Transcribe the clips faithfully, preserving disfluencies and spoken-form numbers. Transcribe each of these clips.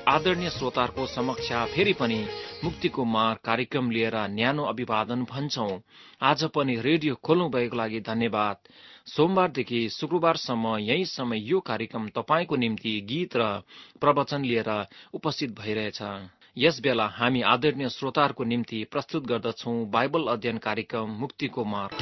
आदरणीय श्रोताहरूको समक्ष फेरि पनि मुक्तिको मार्ग कार्यक्रम लिएर न्यानो अभिवादन भन्छौं। आज पनि रेडियो खोल्नु भएको लागि धन्यवाद। सोमबारदेखि शुक्रबारसम्म यही समय यो कार्यक्रम तपाईको निम्ति गीत र प्रवचन लिएर उपस्थित भइरहेछ। यस बेला हामी आदरणीय श्रोताहरूको निम्ति प्रस्तुत गर्दछौं बाइबल अध्ययन कार्यक्रम मुक्तिको मार्ग।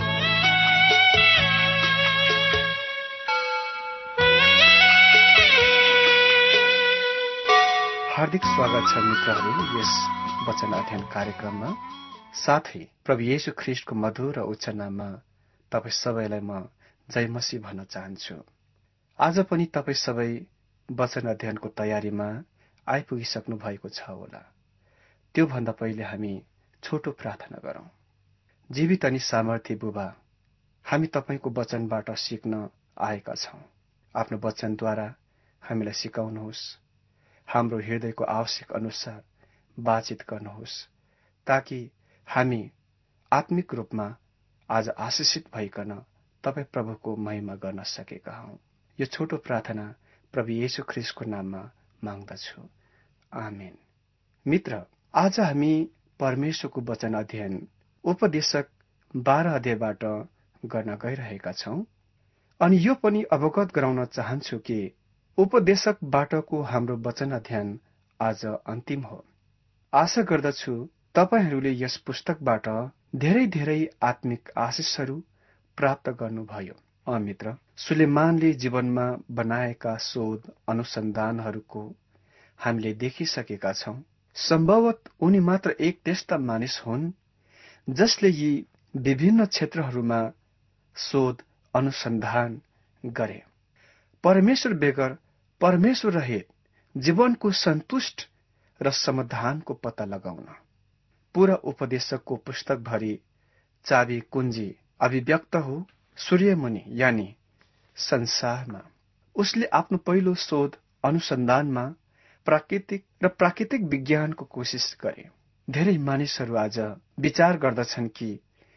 हार्दिक स्वागत छ मित्रहरू यस वचन अध्ययन कार्यक्रममा। साथै प्रभु येशू ख्रीष्टको मधुर र उच्च नाममा तपाईँ सबैलाई म जय मसीह भन्न चाहन्छु। आज पनि तपाईँ सबै वचन अध्ययनको तयारीमा आइपुगिसक्नु भएको छ होला। त्योभन्दा पहिले हामी छोटो प्रार्थना गरौं। जीवित अनि सामर्थ्य बुबा, हामी तपाईँको वचनबाट सिक्न आएका छौं। आफ्नो वचनद्वारा हामीलाई सिकाउनुहोस्, हाम्रो हृदयको आवश्यक अनुसार बातचित गर्नुहोस्, ताकि हामी आत्मिक रूपमा आज आशिषित भइकन तपाईँ प्रभुको महिमा गर्न सकेका हौं। यो छोटो प्रार्थना प्रभु येशू ख्रीष्टको नाममा माग्दछु, आमेन। मित्र, आज हामी परमेश्वरको वचन अध्ययन उपदेशक बाह्र अध्यायबाट गर्न गइरहेका छौं। अनि यो पनि अवगत गराउन चाहन्छु कि उपदेशकबाटको हाम्रो वचन अध्ययन आज अन्तिम हो। आशा गर्दछु तपाईहरूले यस पुस्तकबाट धेरै धेरै आत्मिक आशिषहरू प्राप्त गर्नुभयो। अ मित्र, सुलेमानले जीवनमा बनाएका शोध अनुसन्धानहरूको हामीले देखिसकेका छौं। सम्भवत उनी मात्र एक त्यस्ता मानिस हुन् जसले यी विभिन्न क्षेत्रहरूमा शोध अनुसन्धान गरे। परमेश्वर बेगर परमेश्वर रहित जीवनको सन्तुष्ट र समाधानको पत्ता लगाउन पूरा उपदेशकको पुस्तकभरि चाबी कुञ्जी अभिव्यक्त हो सूर्यमुनि यानि संसारमा। उसले आफ्नो पहिलो शोध अनुसन्धानमा प्राकृतिक र प्राकृतिक विज्ञानको कोशिश गरे। धेरै मानिसहरू आज विचार गर्दछन् कि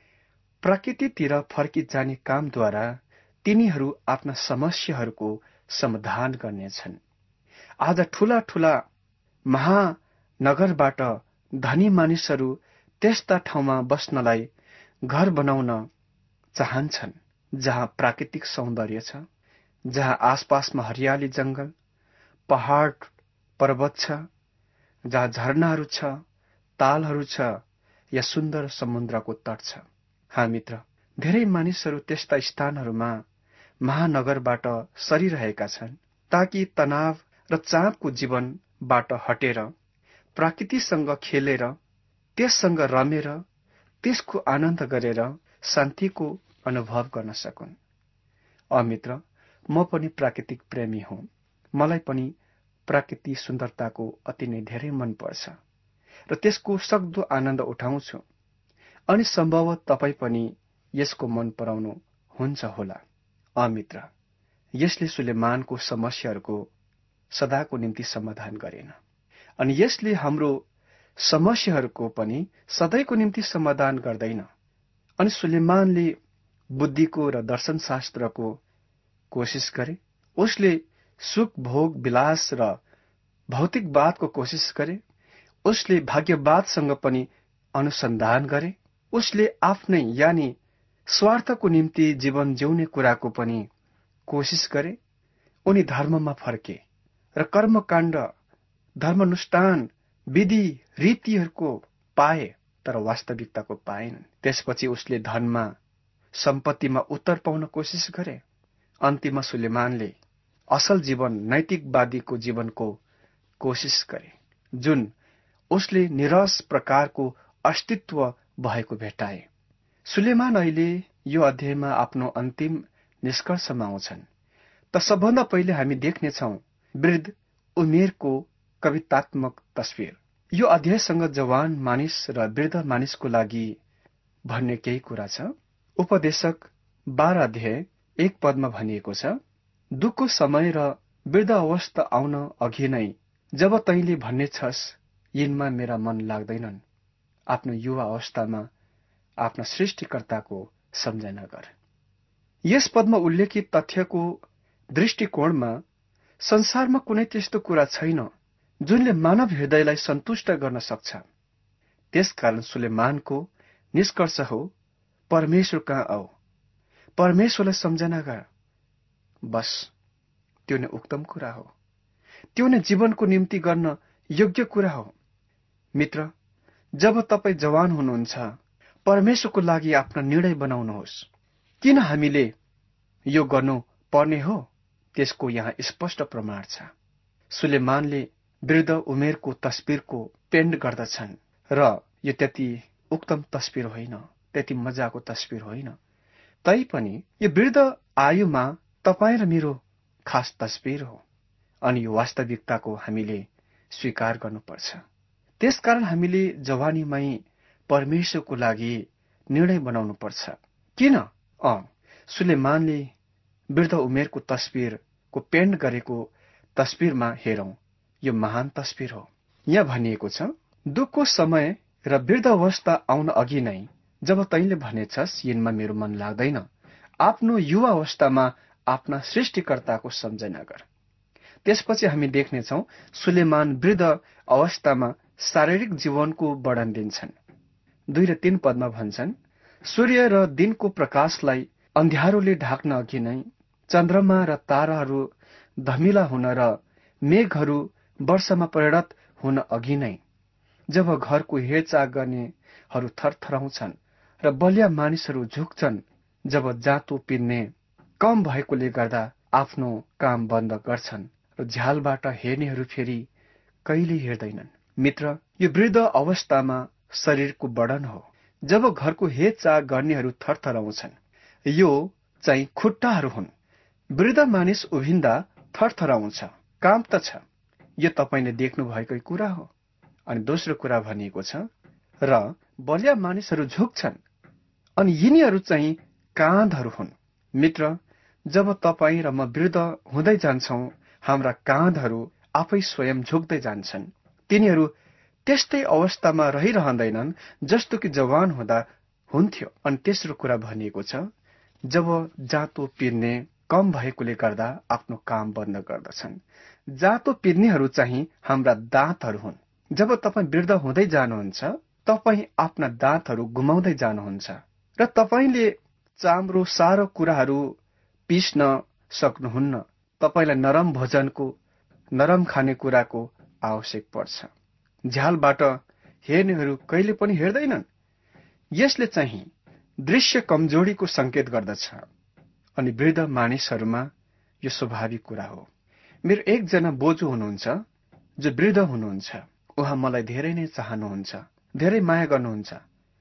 प्रकृतितिर फर्की जाने कामद्वारा तिनीहरू आफ्ना समस्याहरूको समाधान गर्नेछन्। आज ठूला ठूला महानगरबाट धनी मानिसहरू त्यस्ता ठाउँमा बस्नलाई घर बनाउन चाहन्छन् जहाँ प्राकृतिक सौन्दर्य छ, जहाँ आसपासमा हरियाली जंगल, पहाड पर्वत छ, जहाँ झरनाहरू छ, तालहरू छ या सुन्दर समुद्रको तट छ। हाँ मित्र, धेरै मानिसहरू त्यस्ता स्थानहरूमा महानगरबाट सरिरहेका छन् ताकि तनाव र चापको जीवनबाट हटेर प्रकृतिसँग खेलेर, त्यससँग रमेर, त्यसको आनन्द गरेर शान्तिको अनुभव गर्न सकुन्। अ मित्र, म पनि प्राकृतिक प्रेमी हुँ। मलाई पनि प्राकृतिक सुन्दरताको अति नै धेरै मन पर्छ र त्यसको सक्दो आनन्द उठाउँछु। अनि सम्भवत तपाईँ पनि यसको मन पराउनु हुन्छ होला। अ मित्र, यसले सुलेमानको समस्याहरूको सदाको निम्ति समाधान गरेन, अनि यसले हाम्रो समस्याहरूको पनि सधैँको निम्ति समाधान गर्दैन। अनि सुलेमानले बुद्धिको र दर्शनशास्त्रको कोशिश गरे। उसले सुख भोग विलास र भौतिकवादको कोशिश गरे। उसले भाग्यवादसँग पनि अनुसन्धान गरे। उसले आफ्नै यानि स्वार्थको निम्ति जीवन जिउने कुराको पनि कोशिश गरे। उनी धर्ममा फर्के र कर्मकाण्ड, धर्मानुष्ठान, विधि रीतिहरूको पाए, तर वास्तविकताको पाएनन्। त्यसपछि उसले धनमा, सम्पत्तिमा उत्तर पाउन कोशिश गरे। अन्तिममा सुलेमानले असल जीवन, नैतिकवादीको जीवनको कोशिश गरे, जुन उसले निरस प्रकारको अस्तित्व भएको भेटाए। सुलेमान अहिले यो अध्यायमा आफ्नो अन्तिम निष्कर्षमा आउँछन्। त सबभन्दा पहिले हामी देख्नेछौं वृद्ध उमेरको कवितात्मक तस्विर। यो अध्यायसँग जवान मानिस र वृद्ध मानिसको लागि भन्ने केही कुरा छ। उपदेशक बाह्र अध्याय एक पदमा भनिएको छ, दुःखको समय र वृद्ध अवस्था आउन अघि नै जब तैँले भन्ने छस् यिनमा मेरा मन लाग्दैनन्, आफ्नो युवा अवस्थामा आफ्ना सृष्टिकर्ताको सम्झना गर। यस पदमा उल्लेखित तथ्यको दृष्टिकोणमा संसारमा कुनै त्यस्तो कुरा छैन जुनले मानव हृदयलाई सन्तुष्ट गर्न सक्छ। त्यसकारण सुलेमानको निष्कर्ष हो, परमेश्वर कहाँ आऊ, परमेश्वरलाई सम्झना गर। बस त्यो नै उत्तम कुरा हो, त्यो नै जीवनको निम्ति गर्न योग्य कुरा हो। मित्र, जब तपाईँ जवान हुनुहुन्छ, परमेश्वरको लागि आफ्नो निर्णय बनाउनुहोस्। किन हामीले यो गर्नु पर्ने हो, त्यसको यहाँ स्पष्ट प्रमाण छ। सुलेमानले वृद्ध उमेरको तस्बिरको पेन्ट गर्दछन् र यो त्यति उत्तम तस्बिर होइन, त्यति मजाको तस्बिर होइन। तैपनि यो वृद्ध आयुमा तपाईँ र मेरो खास तस्बिर हो, अनि यो वास्तविकताको हामीले स्वीकार गर्नुपर्छ। त्यसकारण हामीले जवानीमै परमेश्वरको लागि निर्णय बनाउनुपर्छ। किन? अ सुलेमानले वृद्ध उमेरको तस्बिरको पेन्ट गरेको तस्बिरमा हेरौं, यो महान तस्बिर हो। यहाँ भनिएको छ, दुःखको समय र वृद्ध अवस्था आउन अघि नै जब तैँले भनेछस् यिनमा मेरो मन लाग्दैन, आफ्नो युवा अवस्थामा आफ्ना सृष्टिकर्ताको सम्झना गर। त्यसपछि हामी देख्नेछौँ सुलेमान वृद्ध अवस्थामा शारीरिक जीवनको वर्णन दिन्छन्। दुई र तीन पदमा भन्छन्, सूर्य र दिनको प्रकाशलाई अन्ध्यारोले ढाक्न अघि नै, चन्द्रमा र ताराहरू धमिला हुन र मेघहरू वर्षामा परिणत हुन अघि नै, जब घरको हेरचाह गर्नेहरू थरथराउँछन् र बलिया मानिसहरू झुक्छन्, जब जाँतो पिन्ने कम भएकोले गर्दा आफ्नो काम बन्द गर्छन् र झ्यालबाट हेर्नेहरू फेरि कहिले हेर्दैनन्। मित्र, यो वृद्ध अवस्थामा शरीरको वर्णन हो। जब घरको हेरचाह गर्नेहरू थरथराउँछन्, यो चाहिँ खुट्टाहरू हुन्। वृद्ध मानिस उभिन्दा थरथराउँछ, काम त छ, यो तपाईँले देख्नु भएकै कुरा हो। अनि दोस्रो कुरा भनिएको छ, र बलिया मानिसहरू झुक्छन्, अनि यिनीहरू चाहिँ काँधहरू हुन्। मित्र, जब तपाईँ र म वृद्ध हुँदै जान्छौं, हाम्रा काँधहरू आफै स्वयं झुक्दै जान्छन्। तिनीहरू त्यस्तै अवस्थामा रहिरहँदैनन् जस्तो कि जवान हुँदा हुन्थ्यो। अनि तेस्रो कुरा भनिएको छ, जब जाँतो पिर्ने कम भएकोले गर्दा आफ्नो काम बन्द गर्दछन्। जाँतो पिर्नेहरू चाहिँ हाम्रा दाँतहरू हुन्। जब तपाईँ वृद्ध हुँदै जानुहुन्छ, तपाईँ आफ्ना दाँतहरू गुमाउँदै जानुहुन्छ र तपाईँले चाम्रो सारो कुराहरू पिस्न सक्नुहुन्न। तपाईँलाई नरम भोजनको, नरम खानेकुराको आवश्यक पर्छ। झ्यालबाट हेर्नेहरू कहिले पनि हेर्दैनन्। यसले चाहिँ दृश्य कमजोरीको संकेत गर्दछ, अनि वृद्ध मानिसहरूमा यो स्वाभाविक कुरा हो। मेरो एकजना बोजू हुनुहुन्छ जो वृद्ध हुनुहुन्छ। उहाँ मलाई धेरै नै चाहनुहुन्छ, धेरै माया गर्नुहुन्छ।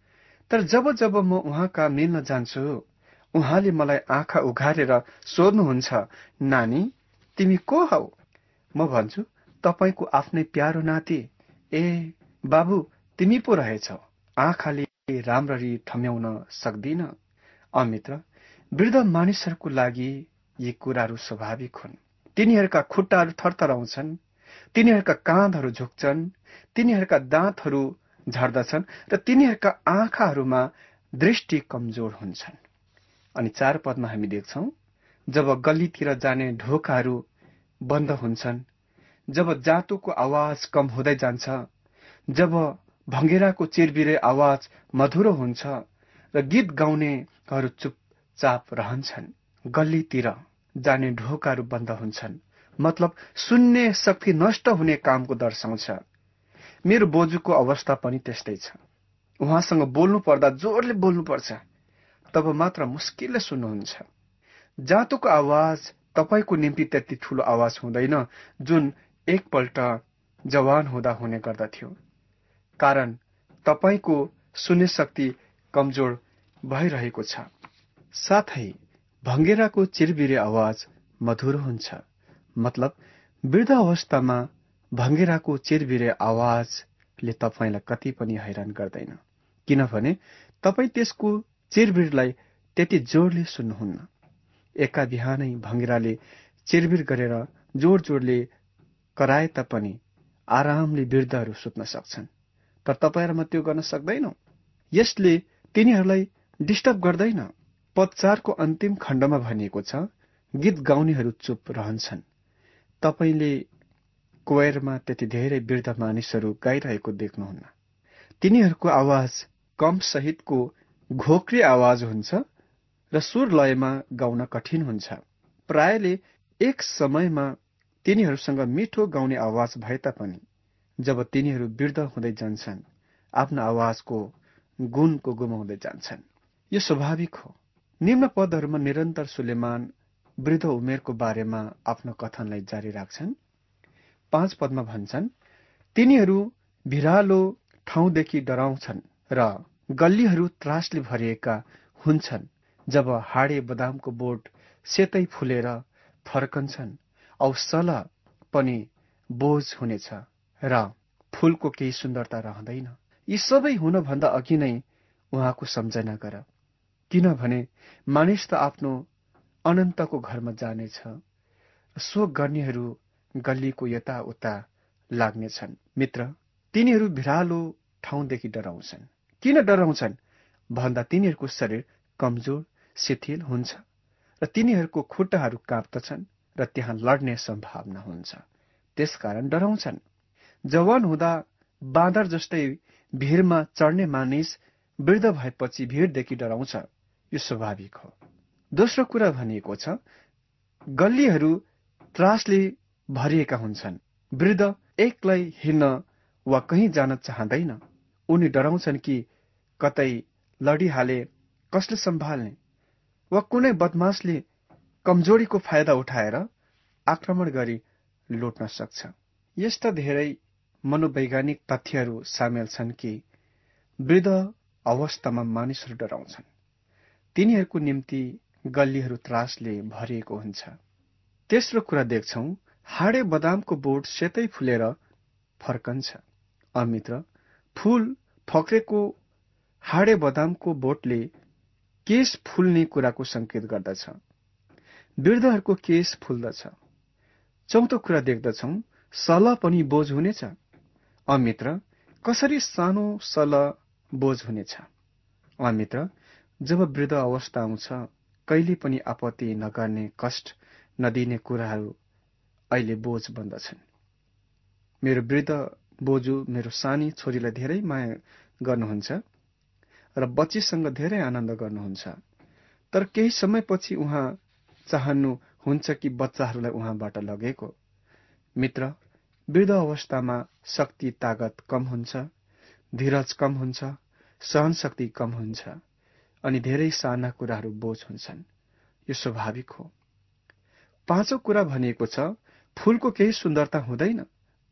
तर जब जब म उहाँका मिल्न जान्छु, उहाँले मलाई आँखा उघारेर सोध्नुहुन्छ, नानी तिमी को हौ? म भन्छु, तपाईको आफ्नै प्यारो नाति। ए बाबु, तिमी पो रहेछौ। आँखाले राम्ररी ठम्याउन सक्दिन। अमित्र, वृद्ध मानिसहरूको लागि यी कुराहरू स्वाभाविक हुन्। तिनीहरूका खुट्टाहरू थरथराउँछन्, तिनीहरूका काँधहरू झुक्छन्, तिनीहरूका दाँतहरू झर्दछन् र तिनीहरूका आँखाहरूमा दृष्टि कमजोर हुन्छन्। अनि चार पदमा हामी देख्छौं, जब गल्लीतिर जाने ढोकाहरू बन्द हुन्छन्, जब जाँतोको आवाज कम हुँदै जान्छ, जब भङ्गेराको चिरबिरे आवाज मधुरो हुन्छ र गीत गाउनेहरू चुपचाप रहन्छन्, गल्लीतिर जाने ढोकाहरू बन्द हुन्छन्, मतलब सुन्ने शक्ति नष्ट हुने कामको दर्शाउँछ। मेरो बोजूको अवस्था पनि त्यस्तै छ। उहाँसँग बोल्नु पर्दा जोरले बोल्नुपर्छ, तब मात्र मुस्किलले सुन्नुहुन्छ। जाँतोको आवाज तपाईको निम्ति त्यति ठूलो आवाज हुँदैन जुन एकपल्ट जवान हुँदा हुने गर्दथ्यो, कारण तपाईको सुन्ने शक्ति कमजोर भइरहेको छ। साथै भङ्गेराको चिरबिरे आवाज मधुरो हुन्छ, मतलब वृद्ध अवस्थामा भङ्गेराको चिरबिरे आवाजले तपाईलाई कति पनि हैरान गर्दैन, किनभने तपाई त्यसको चिरबिरलाई त्यति जोडले सुन्नुहुन्न। एका बिहानै भङ्गेराले चिरबिर गरेर जोड जोडले कराए तापनि आरामले वृद्धहरू सुत्न सक्छन्, तर तपाईँ र म त्यो गर्न सक्दैनौ। यसले तिनीहरूलाई डिस्टर्ब गर्दैन। पद चारको अन्तिम खण्डमा भनिएको छ, गीत गाउनेहरू चुप रहन्छन्। तपाईले कोयरमा त्यति धेरै वृद्ध मानिसहरू गाइरहेको देख्नुहुन्न। तिनीहरूको आवाज कम सहितको घोक्री आवाज हुन्छ र सुर लयमा गाउन कठिन हुन्छ। प्रायले एक समयमा तिनीहरूसँग मिठो गाउने आवाज भए तापनि जब तिनीहरू वृद्ध हुँदै जान्छन्, आफ्नो आवाजको गुणको गुमाउँदै जान्छन्। यो स्वाभाविक हो। निम्न पदहरूमा निरन्तर सुलेमान वृद्ध उमेरको बारेमा आफ्नो कथनलाई जारी राख्छन्। पाँच पदमा भन्छन्, तिनीहरू भिरालो ठाउँदेखि डराउँछन् र गल्लीहरू त्रासले भरिएका हुन्छन्। जब हाडे बदामको बोट सेतै फुलेर फर्कन्छन् औ सल पनि बोझ हुनेछ र फूलको केही सुन्दरता रहँदैन। यी सबै हुनभन्दा अघि नै उहाँको सम्झना गर, किनभने मानिस त आफ्नो अनन्तको घरमा जानेछ। शोक गर्नेहरू गल्लीको यताउता लाग्नेछन्। मित्र, तिनीहरू भिरालो ठाउँदेखि डराउँछन्। किन डराउँछन् भन्दा तिनीहरूको शरीर कमजोर शिथिल हुन्छ र तिनीहरूको खुट्टाहरू काँप्दछन् र त्यहाँ लड्ने सम्भावना हुन्छ। त्यसकारण डराउँछन्। जवान हुँदा बाँदर जस्तै भिरमा चढ्ने मानिस वृद्ध भएपछि भिडदेखि डराउँछ। यो स्वाभाविक हो। दोस्रो कुरा भनिएको छ, गल्लीहरू त्रासले भरिएका हुन्छन्। वृद्ध एक्लै हिँड्न वा कहीँ जान चाहँदैन। उनी डराउँछन् कि कतै लडिहाले कसले सम्हाल्ने वा कुनै बदमासले कमजोरीको फाइदा उठाएर आक्रमण गरी लुट्न सक्छ। यस्ता धेरै मनोवैज्ञानिक तथ्यहरू सामेल छन् कि वृद्ध अवस्थामा मानिसहरू डराउँछन्। तिनीहरूको निम्ति गल्लीहरू त्रासले भरिएको हुन्छ। तेस्रो कुरा देख्छौं, हाडे बदामको बोट सेतै फुलेर फर्कन्छ। अमित्र, फूल फक्रेको हाडे बदामको बोटले केश फुल्ने कुराको संकेत गर्दछ। वृद्धहरूको केश फुल्दछ। चौथो कुरा देख्दछौं, सल पनि बोझ हुनेछ। अमित्र, कसरी सानो सल बोझ हुनेछ? अमित्र, जब वृद्ध अवस्था आउँछ, कहिले पनि आपत्ति नगर्ने, कष्ट नदिने कुराहरू अहिले बोझ बन्दछन्। मेरो वृद्ध बोजू मेरो सानी छोरीलाई धेरै माया गर्नुहुन्छ र बच्चीसँग धेरै आनन्द गर्नुहुन्छ। तर केही समयपछि उहाँ चाहनुहुन्छ कि बच्चाहरूलाई उहाँबाट लगेको। मित्र, वृद्ध अवस्थामा शक्ति तागत कम हुन्छ, धीरज कम हुन्छ, सहन शक्ति कम हुन्छ अनि धेरै साना कुराहरू बोझ हुन्छन्। यो स्वाभाविक हो। पाँचौं कुरा भनिएको छ, फूलको केही सुन्दरता हुँदैन,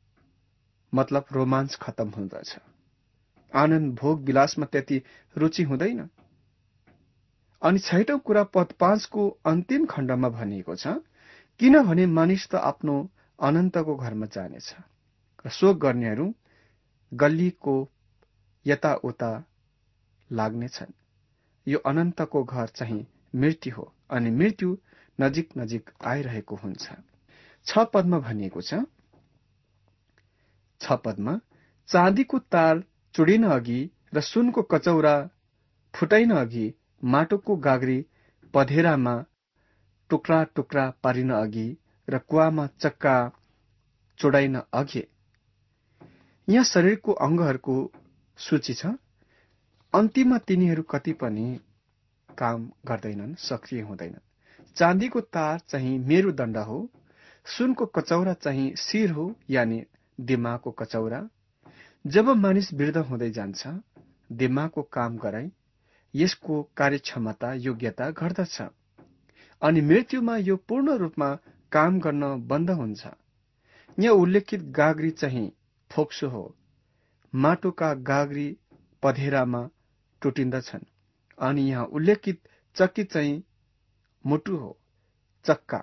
मतलब रोमाञ्च खत्तम हुँदछ। आनन्द भोग विलासमा त्यति रुचि हुँदैन। अनि छैटौं कुरा पद पाँचको अन्तिम खण्डमा भनिएको छ, किनभने मानिस त आफ्नो अनन्तको घरमा जानेछ र शोक गर्नेहरू गल्लीको यताउता लाग्नेछन्। यो अनन्तको घर चाहिँ मृत्यु हो अनि मृत्यु नजिक नजिक आइरहेको हुन्छ। छ पदमा भनिएको छ, छ पदमा चाँदीको तार चुडिन अघि र सुनको कचौरा फुटाइन अघि, माटोको गाग्री पधेरामा टुक्रा टुक्रा पारिन अघि र कुवामा चक्का चुडाइन अघि। यहाँ शरीरको अङ्गहरूको सूची छ। अन्तिममा तिनीहरू कति पनि काम गर्दैनन्, सक्रिय हुँदैनन्। चाँदीको तार चाहिँ मेरुदण्ड हो। सुनको कचौरा चाहिँ शिर हो, यानि दिमागको कचौरा। जब मानिस वृद्ध हुँदै जान्छ, दिमागको काम गराई यसको कार्यक्षमता योग्यता घट्दछ अनि मृत्युमा यो पूर्ण रूपमा काम गर्न बन्द हुन्छ। यहाँ उल्लेखित गाग्री चाहिँ फोक्सो हो। माटोका गाग्री पधेरामा टुटिन्दछन् अनि यहाँ उल्लेखित चक्की चाहिँ मुटु हो। चक्का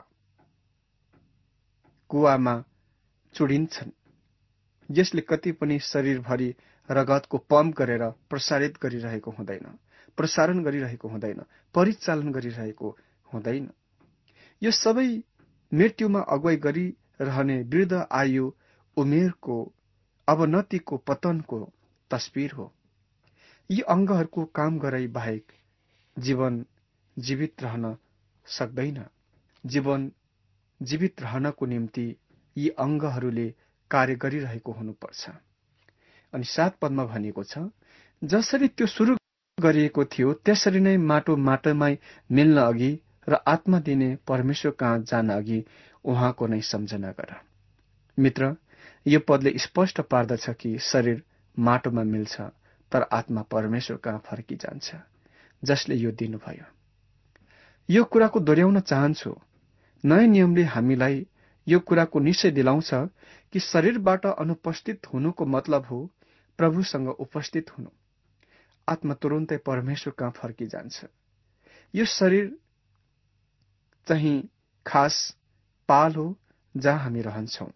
कुवामा चुडिन्छन्, यसले कति पनि शरीरभरि रगतको पम्प गरेर प्रसारित गरिरहेको हुँदैन, प्रसारण गरिरहेको हुँदैन, परिचालन गरिरहेको हुँदैन। यो सबै मृत्युमा अगुवाई गरिरहने वृद्ध आयु उमेरको अवनतिको पतनको तस्बिर हो। यी अङ्गहरूको काम गराई बाहेक जीवन जीवित रहन सक्दैन। जीवन जीवित रहनको निम्ति यी अङ्गहरूले कार्य गरिरहेको हुनुपर्छ। अनि सात पदमा भनिएको छ, जसरी त्यो सुरु गरिएको थियो त्यसरी नै माटो माटोमै मिल्न अघि र आत्मा दिने परमेश्वर कहाँ जान अघि उहाँको नै सम्झना गर। मित्र, यो पदले स्पष्ट पार्दछ कि शरीर माटोमा मिल्छ तर आत्मा परमेश्वर कहाँ फर्किजान्छ, जसले यो दिनुभयो। यो कुराको दोहोऱ्याउन चाहन्छु। नयाँ नियमले हामीलाई यो कुराको निश्चय दिलाउँछ कि शरीरबाट अनुपस्थित हुनुको मतलब हो प्रभुसँग उपस्थित हुनु। आत्मा तुरुन्तै परमेश्वर कहाँ फर्किजान्छ। यो शरीर चाहिँ खास पाल हो जहाँ हामी रहन्छौं।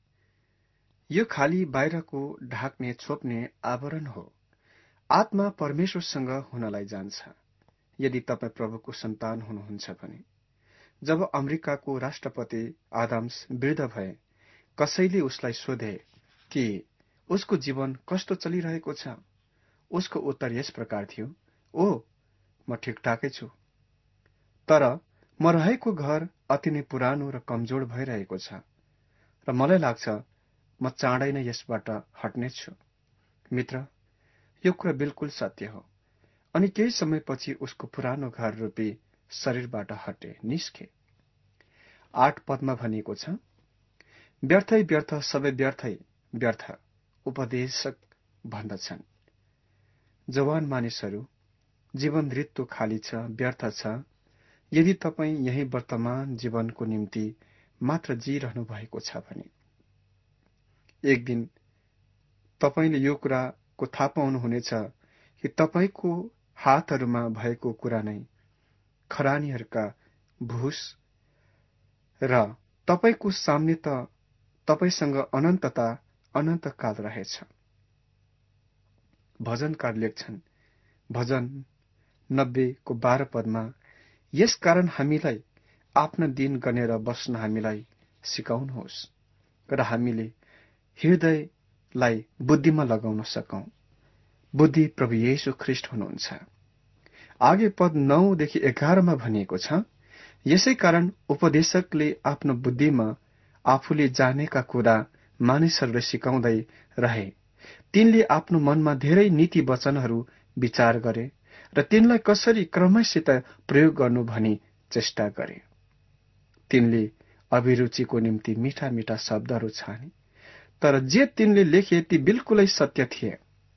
यो खाली बाहिरको ढाक्ने छोप्ने आवरण हो। आत्मा परमेश्वरसँग हुनलाई जान्छ यदि तपाईँ प्रभुको सन्तान हुनुहुन्छ भने। जब अमेरिकाको राष्ट्रपति आदम्स वृद्ध भए, कसैले उसलाई सोधे कि उसको जीवन कस्तो चलिरहेको छ। उसको उत्तर यस प्रकार थियो, ओ म ठिकठाकै छु, तर म रहेको घर अति नै पुरानो र कमजोर भइरहेको छ र मलाई लाग्छ म चाँडै नै यसबाट हट्नेछु। मित्र, यो कुरा बिल्कुल सत्य हो। अनि केही समयपछि उसको पुरानो घर रूपी शरीरबाट हटे, निस्के। आठ पदमा भनिएको छ, व्यर्थै व्यर्थ, सबै व्यर्थै व्यर्थ उपदेशक भन्दछन्। जवान मानिसहरू, जीवन ऋतु खाली छ, व्यर्थ छ। यदि तपाईँ यही वर्तमान जीवनको निम्ति मात्र जिरहनु भएको छ भने एक दिन तपाईँले यो कुराको थाहा पाउनुहुनेछ कि तपाईँको हातहरूमा भएको कुरा नै खरानीहरूका भुस र तपाईँको सामने त तपाईँसँग अनन्तता अनन्तकाल रहेछ। भजनकार लेख्छन्, भजन नब्बेको बाह्र पदमा, यस कारण हामीलाई आफ्ना दिन गनेर बस्न हामीलाई सिकाउनुहोस् र हामीले हृदयलाई बुद्धिमा लगाउन सकौं। बुद्धि प्रभु येशू ख्रीष्ट हुनुहुन्छ। आगे पद नौदेखि एघारमा भनिएको छ, यसै कारण उपदेशकले आफ्नो बुद्धिमा आफूले जानेका कुरा मानिसहरूले सिकाउँदै रहे। तिनले आफ्नो मनमा धेरै नीति वचनहरू विचार गरे र तिनलाई कसरी क्रमशः प्रयोग गर्नु भनी चेष्टा गरे। तिनले अभिरुचिको निम्ति मिठा मिठा शब्दहरू छाने, तर जे तिनले लेखे ती बिल्कुलै सत्य थिए।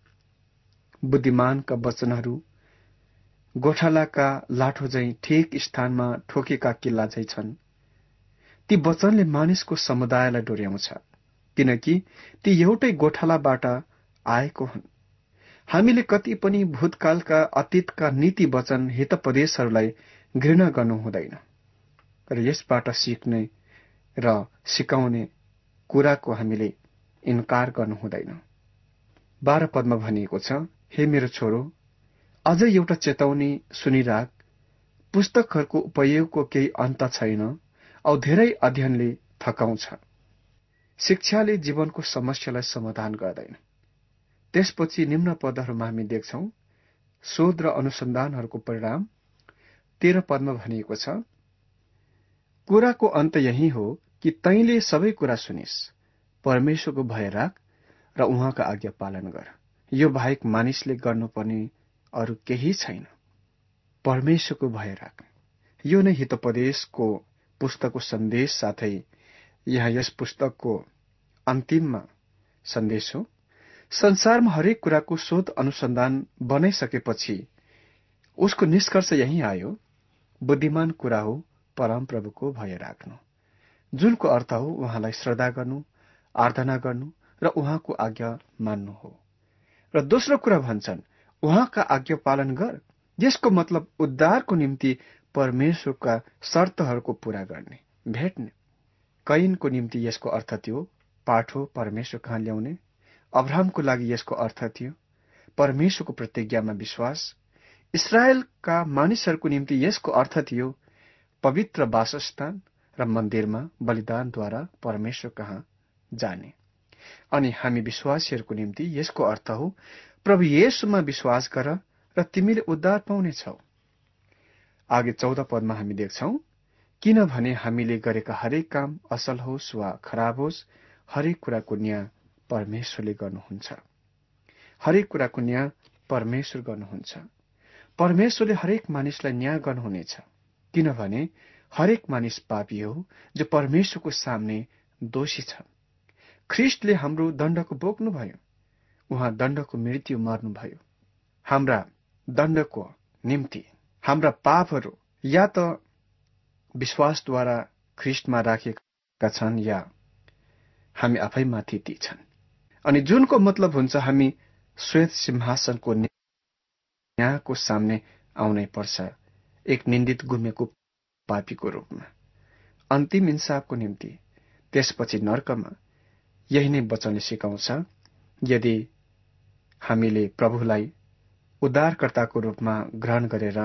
बुद्धिमानका वचनहरू गोठालाका लाठो झैं ठिक स्थानमा ठोकेका किल्ला झैं छन्। ती वचनले मानिसको समुदायलाई डोर्याउँछ, किनकि ती एउटै गोठालाबाट आएको हुन्। हामीले कति पनि भूतकालका अतीतका नीति वचन हितोपदेशहरूलाई घृणा गर्नु हुँदैन र यसबाट सिक्ने र सिकाउने कुराको हामीले इन्कार गर्नु हुँदैन। बाह्र पदमा भनिएको छ, हे मेरो छोरो, अझै एउटा चेतावनी सुनिराख। पुस्तकहरूको उपयोगको केही अन्त छैन औ धेरै अध्ययनले थकाउँछ। शिक्षाले जीवनको समस्यालाई समाधान गर्दैन। त्यसपछि निम्न पदहरूमा हामी देख्छौं शोध र अनुसन्धानहरूको परिणाम। तेह्र पदमा भनिएको छ, कुराको अन्त यही हो कि तैँले सबै कुरा सुनिस्, परमेश्वरको भय राख र उहाँका आज्ञा पालन गर। यो बाहेक मानिसले गर्नुपर्ने अरू केही छैन। परमेश्वरको भय राख, यो नै हितोपदेशको पुस्तकको सन्देश साथै यहाँ यस पुस्तकको अन्तिममा सन्देश हो। संसारमा हरेक कुराको शोध अनुसन्धान बनाइसकेपछि उसको निष्कर्ष यही आयो, बुद्धिमान कुरा हो परमप्रभुको भय राख्नु, जुनको अर्थ हो उहाँलाई श्रद्धा गर्नु, आराधना गर्नु र उहाँको आज्ञा मान्नु हो। र दोस्रो कुरा भन्छन्, उहाँका आज्ञा पालन गर। यसको मतलब उद्धारको निम्ति परमेश्वरका शर्तहरूको पूरा गर्ने, भेट्ने। कैनको निम्ति यसको अर्थ थियो पाठो परमेश्वर कहाँ ल्याउने। अब्राहमको लागि यसको अर्थ थियो परमेश्वरको प्रतिज्ञामा विश्वास। इस्राएलका मानिसहरूको निम्ति यसको अर्थ थियो पवित्र वासस्थान र मन्दिरमा बलिदानद्वारा परमेश्वर कहाँ जाने। अनि हामी विश्वासीहरूको निम्ति यसको अर्थ हो प्रभु येशूमा विश्वास गर र तिमीले उद्धार पाउनेछौ। आगे चौध पदमा हामी देख्छौं, किनभने हामीले गरेका हरेक काम असल होस् वा खराब होस्, हरेक कुराको न्याय परमेश्वरले गर्नुहुन्छ। हरेक कुराको न्याय परमेश्वर गर्नुहुन्छ। परमेश्वरले हरेक मानिसलाई न्याय गर्नुहुनेछ, किनभने हरेक मानिस पापी हो जो परमेश्वरको सामने दोषी छ। ख्रीष्टले हाम्रो दण्डको बोक्नुभयो। उहाँ दण्डको मृत्यु मर्नुभयो। हाम्रा दण्डको निम्ति हाम्रा पापहरू या त विश्वासद्वारा ख्रीष्टमा राखेका छन् या हामी आफैमाथि ती छन्। अनि जुनको मतलब हुन्छ हामी श्वेत सिंहासनको न्यायको सामने आउनै पर्छ, एक निन्दित गुमेको पापीको रूपमा, अन्तिम इन्साफको निम्ति, त्यसपछि नर्कमा। यही नै वचनले सिकाउँछ। यदि हामीले प्रभुलाई उद्धारकर्ताको रूपमा ग्रहण गरेर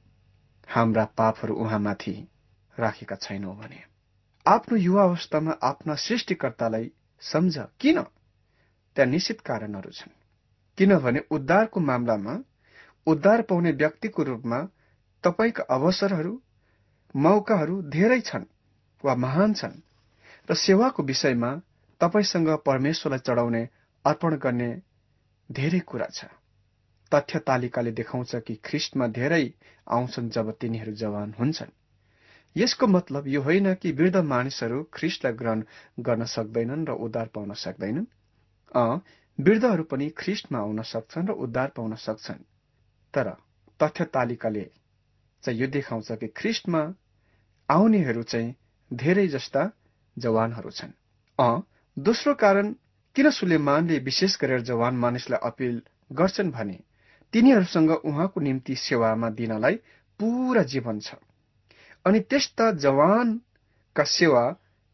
हाम्रा पापहरू उहाँमाथि राखेका छैनौं भने, आफ्नो युवा अवस्थामा आफ्ना सृष्टिकर्तालाई सम्झ। किन? त्यहाँ निश्चित कारणहरू छन्। किनभने उद्धारको मामलामा उद्धार पाउने व्यक्तिको रूपमा तपाईका अवसरहरू, मौकाहरू धेरै छन् वा महान छन्, र सेवाको विषयमा तपाईसँग परमेश्वरलाई चढाउने, अर्पण गर्ने धेरै कुरा छ। तथ्य तालिकाले देखाउँछ कि ख्रीष्टमा धेरै आउँछन् जब तिनीहरू जवान हुन्छन्। यसको मतलब यो होइन कि वृद्ध मानिसहरू ख्रीष्टलाई ग्रहण गर्न सक्दैनन् र उद्धार पाउन सक्दैनन्। अँ, वृद्धहरू पनि ख्रीष्टमा आउन सक्छन् र उद्धार पाउन सक्छन्। तर तथ्य तालिकाले चाहिँ यो देखाउँछ कि ख्रीष्टमा आउनेहरू चाहिँ धेरै जस्ता जवानहरू छन्। अँ, दोस्रो कारण किन सुलेमानले विशेष गरेर जवान मानिसलाई अपील गर्छन् भने तिनीहरूसँग उहाँको निम्ति सेवामा दिनलाई पूरा जीवन छ। अनि त्यस्ता जवानका सेवा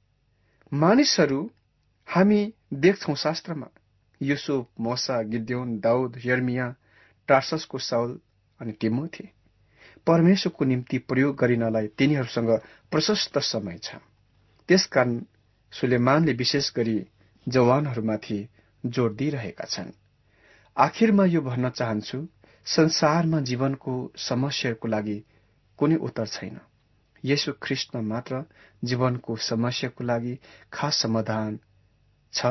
मानिसहरू हामी देख्छौं शास्त्रमा। युसुफ, मोसा, गिद्योन, दाउद, यर्मिया, टार्ससको साउल अनि तिमोथी। परमेश्वरको निम्ति प्रयोग गरिनलाई तिनीहरूसँग प्रशस्त समय छ। त्यसकारण सुलेमानले विशेष गरी जवानहरूमाथि जोड दिइरहेका छन्। आखिरमा यो भन्न चाहन्छु, संसारमा जीवनको समस्याहरूको लागि कुनै उत्तर छैन। येशू ख्रीष्टमा मात्र जीवनको समस्याको लागि खास समाधान छ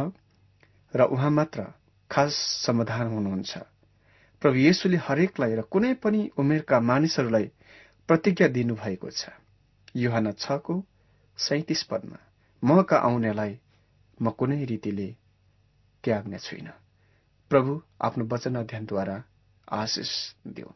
र उहाँ मात्र खास समाधान हुनुहुन्छ। प्रभु येशूले हरेकलाई र कुनै पनि उमेरका मानिसहरूलाई प्रतिज्ञा दिनुभएको छ। यूहन्ना छ को सैंतीस पदमा, मका आउनेलाई म कुनै रीतिले त्याग्ने छुइन। प्रभु आफ्नो वचन अध्ययनद्वारा आशिष दिऊ।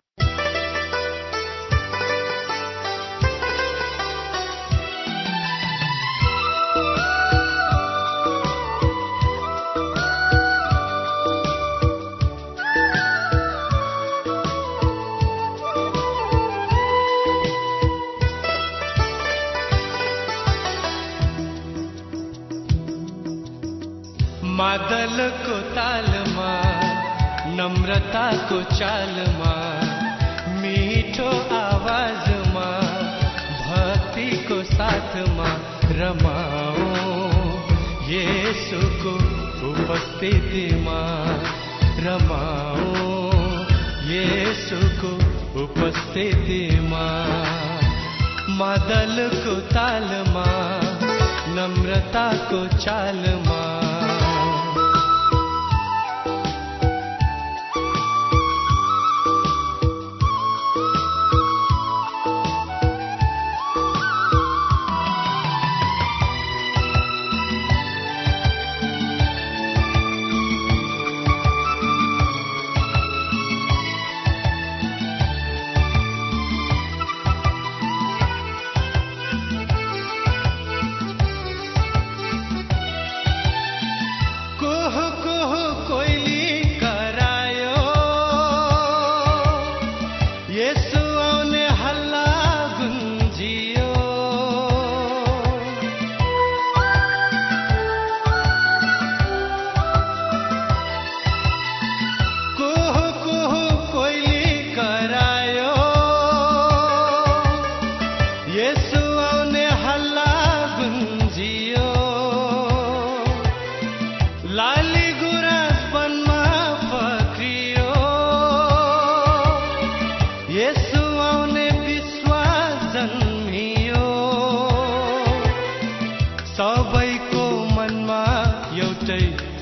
मादलको तालमा, नम्रताको चालमा, मिठो आवाजमा, भक्तिको साथमा रमाऊ येशूको उपस्थितिमा, रमाऊ येशूको उपस्थितिमा। मादलको तालमा, नम्रताको चालमा,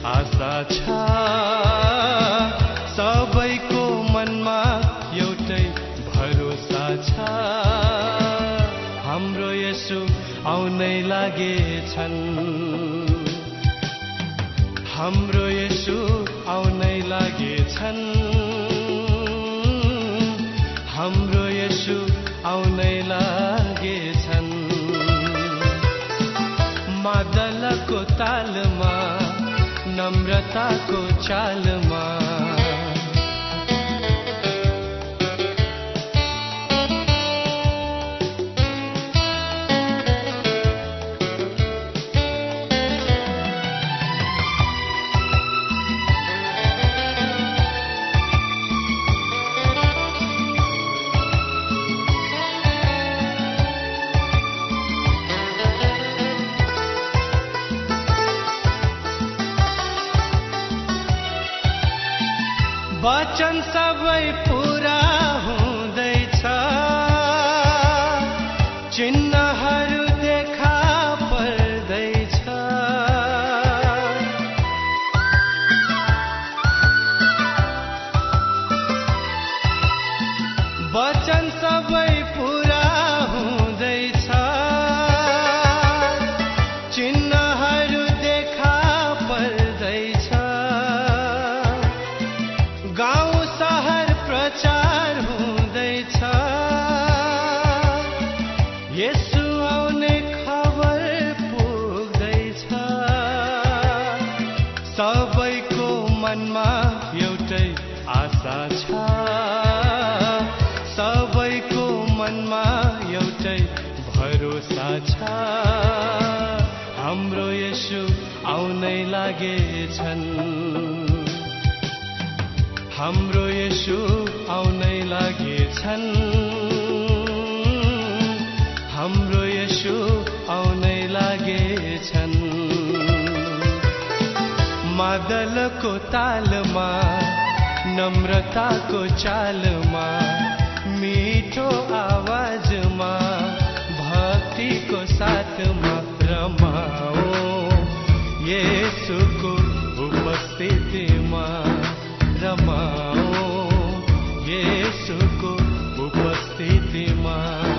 आशा छ सबैको मनमा एउटै भरोसा छ हाम्रो येशू आउनै लागेछन् हाम्रो येशू आउनै लागेछन् हाम्रो येशू आउनै लागेछन् मादलको तालमा नम्रताको चालमा वचन सबै पूरा हुँदैछ चिन्हहरू देखा पर्दैछ वचन सबै पूरा हुँदैछ चिन्हहरू देखा पर्दैछ गाउँ शहर प्रचार हुँदैछ येशू आउने खबर पुग्दैछ सबैको मनमा एउटै आशा छ सबैको मनमा एउटै भरोसा छ हाम्रो येशू आउनै लागेछन् हाम्रो येशू आउनै लागेछन् हाम्रो येशू आउनै लागेछन् मादलको तालमा नम्रताको चालमा मिठो आवाजमा भक्तिको साथमा रमाओ येशूको उपस्थितिमा रमाओ येशूको उपस्थितिमा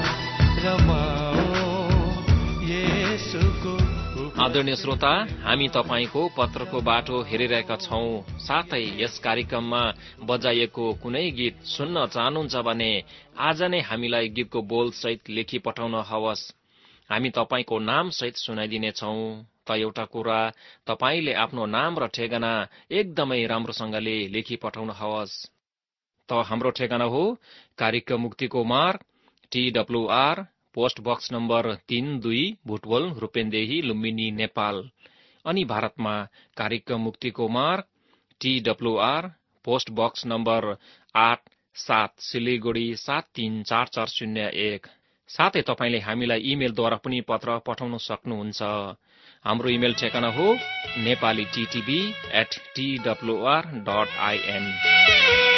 रमाओ येशूको। आदरणीय श्रोता, हामी तपाईको पत्रको बाटो हेरिरहेका छौं। साथै यस कार्यक्रममा बजाइएको कुनै गीत सुन्न चाहनुहुन्छ भने आज नै हामीलाई गीतको बोल सहित लेखी पठाउन हवस्। हामी तपाईको नाम सहित सुनाइदिनेछौं। त एउटा कुरा, तपाईले आफ्नो नाम र ठेगाना एकदमै राम्रोसँगले लेखी पठाउनु हवस्। त हाम्रो ठेगाना हो कार्यक्रम मुक्तिको मार्ग, टीडब्ल्यूआर, पोस्ट बक्स नम्बर तीन दुई, भुटवल, रूपेन्देही, लुम्बिनी, नेपाल। अनि भारतमा कार्यक्रम मुक्तिको मार्ग, टीडब्ल्यूआर, पोस्ट बक्स नम्बर आठ सात, सिलिगुडी सात तीन चार चार शून्य एक। साथै तपाईले हामीलाई इमेलद्वारा पनि पत्र पठाउन सक्नुहुन्छ। हाम्रो इमेल ठेगाना हो Nepali TV at TWR dot आइएन।